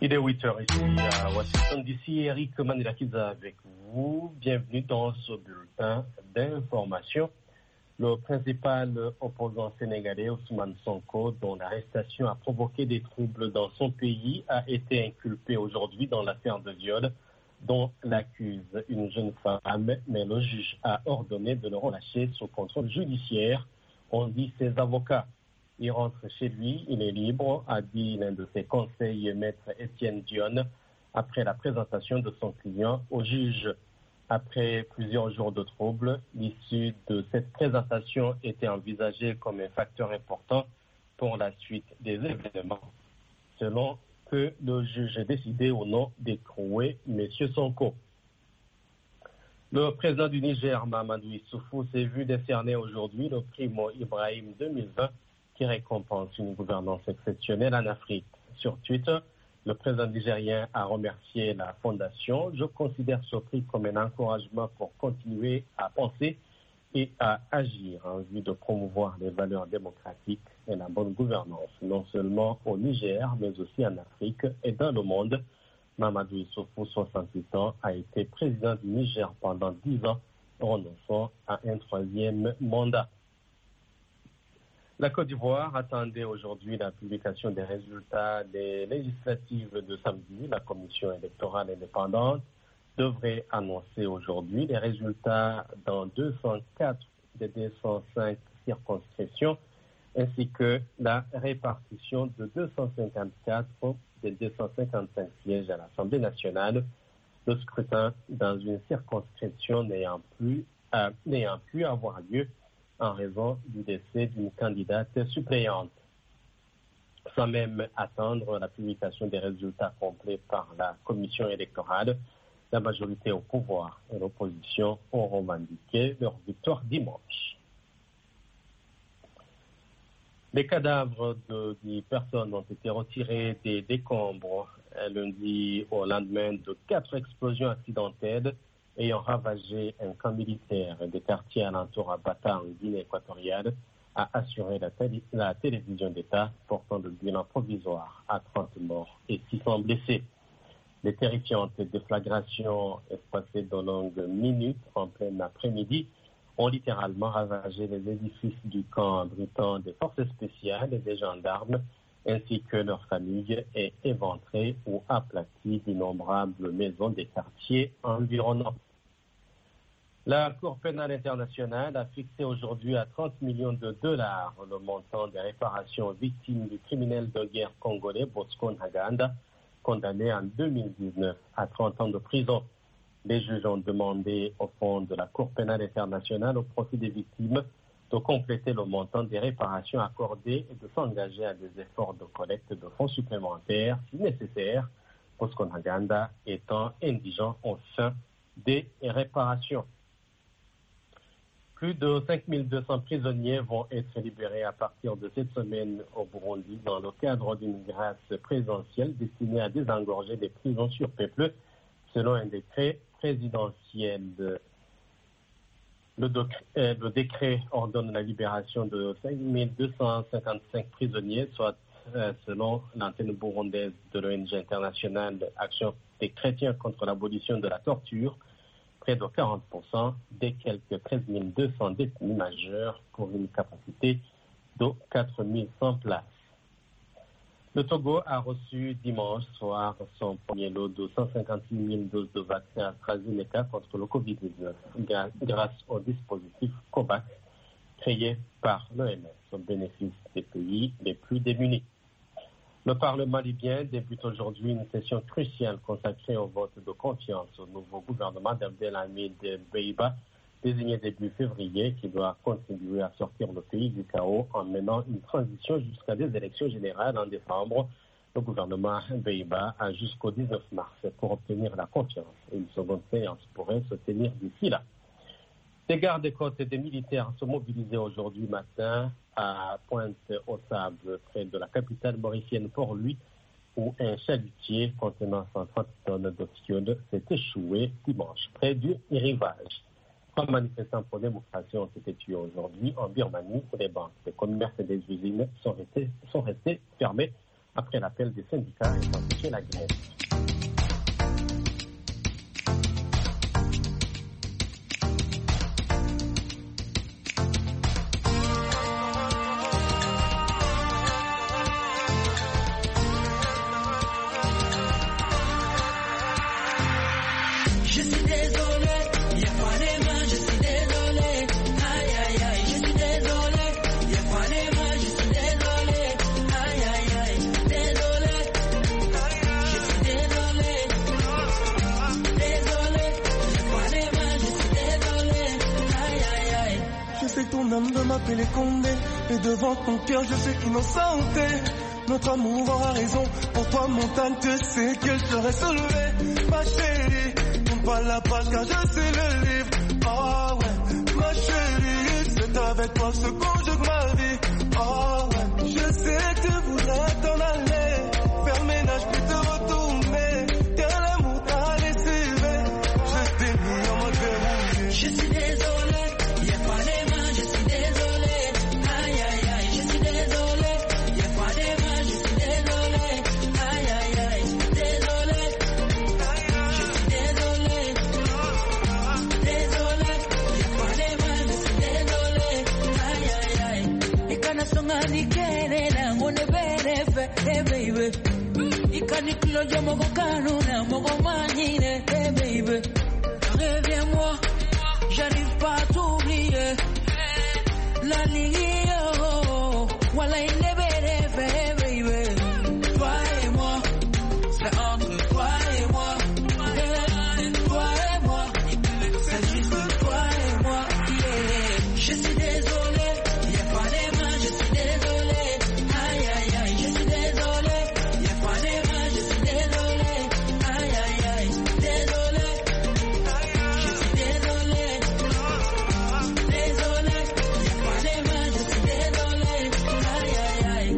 Il est 8h ici à Washington DC. Eric Manilakiza avec vous. Bienvenue dans ce bulletin d'information. Le principal opposant sénégalais, Ousmane Sonko, dont l'arrestation a provoqué des troubles dans son pays, a été inculpé aujourd'hui dans l'affaire de viol dont l'accuse une jeune femme, mais le juge a ordonné de le relâcher sous contrôle judiciaire, ont dit ses avocats. Il rentre chez lui, il est libre, a dit l'un de ses conseils, maître Étienne Dionne, après la présentation de son client au juge. Après plusieurs jours de troubles, l'issue de cette présentation était envisagée comme un facteur important pour la suite des événements, selon que le juge décidait ou non d'écrouer M. Sonko. Le président du Niger, Mahamadou Issoufou, s'est vu décerner aujourd'hui le prix Mo Ibrahim 2020 qui récompense une gouvernance exceptionnelle en Afrique. Sur Twitter, le président nigérien a remercié la fondation. Je considère ce prix comme un encouragement pour continuer à penser et à agir en vue de promouvoir les valeurs démocratiques et la bonne gouvernance, non seulement au Niger, mais aussi en Afrique et dans le monde. Mahamadou Issoufou, 68 ans, a été président du Niger pendant 10 ans, renonçant à un troisième mandat. La Côte d'Ivoire attendait aujourd'hui la publication des résultats des législatives de samedi. La commission électorale indépendante devrait annoncer aujourd'hui les résultats dans 204 des 205 circonscriptions, ainsi que la répartition de 254 des 255 sièges à l'Assemblée nationale. Le scrutin dans une circonscription n'ayant pu avoir lieu en raison du décès d'une candidate suppléante. Sans même attendre la publication des résultats complets par la commission électorale, la majorité au pouvoir et l'opposition ont revendiqué leur victoire dimanche. Les cadavres de 10 personnes ont été retirés des décombres lundi au lendemain de 4 explosions accidentelles ayant ravagé un camp militaire et des quartiers alentours à Bata en Guinée équatoriale, a assuré la télévision d'État, portant le bilan provisoire à 30 morts et 600 blessés. Les terrifiantes déflagrations espacées de longues minutes en plein après-midi ont littéralement ravagé les édifices du camp abritant des forces spéciales et des gendarmes, ainsi que leurs familles, et éventré ou aplati d'innombrables maisons des quartiers environnants. La Cour pénale internationale a fixé aujourd'hui à 30 millions de dollars le montant des réparations aux victimes du criminel de guerre congolais Bosco Ntaganda, condamné en 2019 à 30 ans de prison. Les juges ont demandé au fond de la Cour pénale internationale au profit des victimes de compléter le montant des réparations accordées et de s'engager à des efforts de collecte de fonds supplémentaires si nécessaire, Bosco Ntaganda étant indigent au sein des réparations. Plus de 5200 prisonniers vont être libérés à partir de cette semaine au Burundi dans le cadre d'une grâce présidentielle destinée à désengorger des prisons surpeuplées selon un décret présidentiel. Le décret ordonne la libération de 5255 prisonniers, soit selon l'antenne burundaise de l'ONG internationale Action des chrétiens contre l'abolition de la torture, près de 40% des quelques 13 200 détenus majeurs pour une capacité de 4100 places. Le Togo a reçu dimanche soir son premier lot de 156 000 doses de vaccin AstraZeneca contre le Covid-19 grâce au dispositif COVAX créé par l'OMS au bénéfice des pays les plus démunis. Le Parlement libyen débute aujourd'hui une session cruciale consacrée au vote de confiance au nouveau gouvernement d'Abdelhamid Dbeiba, désigné début février, qui doit contribuer à sortir le pays du chaos en menant une transition jusqu'à des élections générales en décembre. Le gouvernement Dbeiba a jusqu'au 19 mars pour obtenir la confiance. Une seconde séance pourrait se tenir d'ici là. Des gardes-côtes et des militaires sont mobilisés aujourd'hui matin à Pointe-aux-Sables, près de la capitale mauricienne Port-Louis, où un chalutier contenant 130 tonnes de fioul s'est échoué dimanche près du rivage. 3 manifestants pour démocratie ont été tués aujourd'hui en Birmanie, où les banques, les commerces et les usines sont restés fermés après l'appel des syndicats intensifier la grève. De m'appeler Condé, et devant ton cœur je suis innocenté. Notre amour aura raison, pour toi montagne tu sais que je serai soulevé. Ma chérie, tourne pas la page car je suis le livre. Ah ouais, ma chérie, c'est avec toi ce conjugue ma vie. Ah ouais, je sais que tu voudrais t'en aller, faire ménage puis te retourner. Quel amour t'as laissé, je t'ai mis en mode verrouillé. Je suis désolé, y'a pas les mains. Hey baby, ikaniklo yo mogo kanuna mogo manine. Hey baby, reviens-moi, j'arrive pas à t'oublier. La ligne, voilà il est belle. Hey baby, toi et moi, c'est entre toi et moi. Toi et moi, c'est juste toi et moi. Yeah. Je suis désolé, y'a pas les mains, je suis désolé. Aïe aïe aïe, je suis désolé. Y'a pas les mains, je suis désolé. Aïe aïe aïe, désolé. Je suis désolé. Désolé, y'a pas les mains, je suis désolé. Aïe aïe aïe.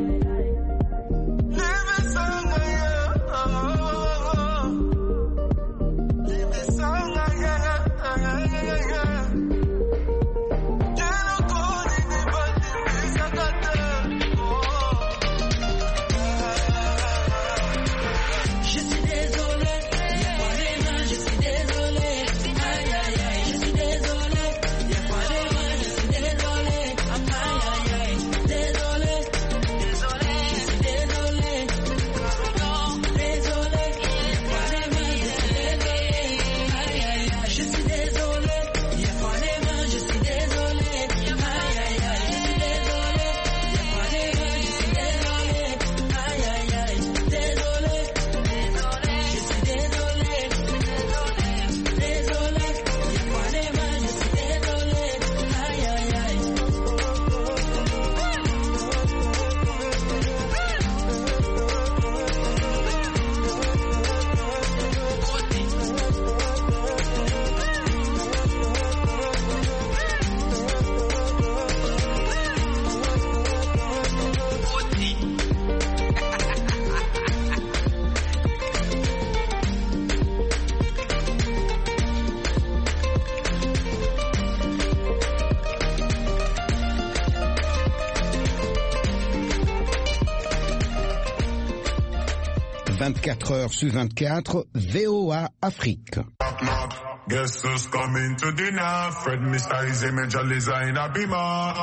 Heures sur 24, VOA Afrique. Guess who's coming to dinner? Fred Mr. Easy Major Designer Beamer.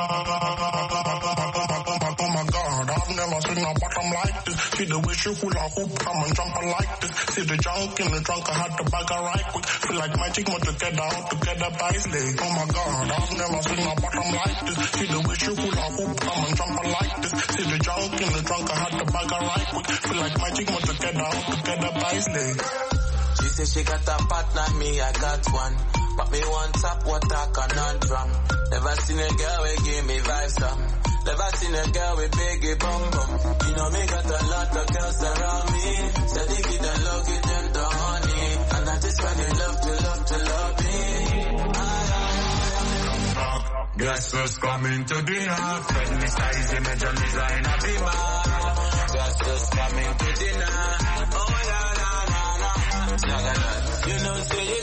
Oh my God, I've never seen a bottom like this. See the way she hula hoop, come and jump like this. See the junk in the trunk, I had to bag her right quick. Feel like magic, but together, all together by slave. Oh my God, I've never seen a bottom like this. See the way she hula hoop, come and jump like this. See the junk in the trunk, I had to bag her right quick. Feel like magic, but together, all together by slave. She said she got a partner, me I got one. But me want top water conundrum. Never seen a girl who give me vibes some. Never seen a girl with biggie bum bum. You know me got a lot of girls around me. Said they give them love, give them the honey. And I just find it love me. Guess who's coming to dinner? Fred Mr. Easy Major Designer Beamer. Guess who's coming to dinner? Oh la la la la. You know say you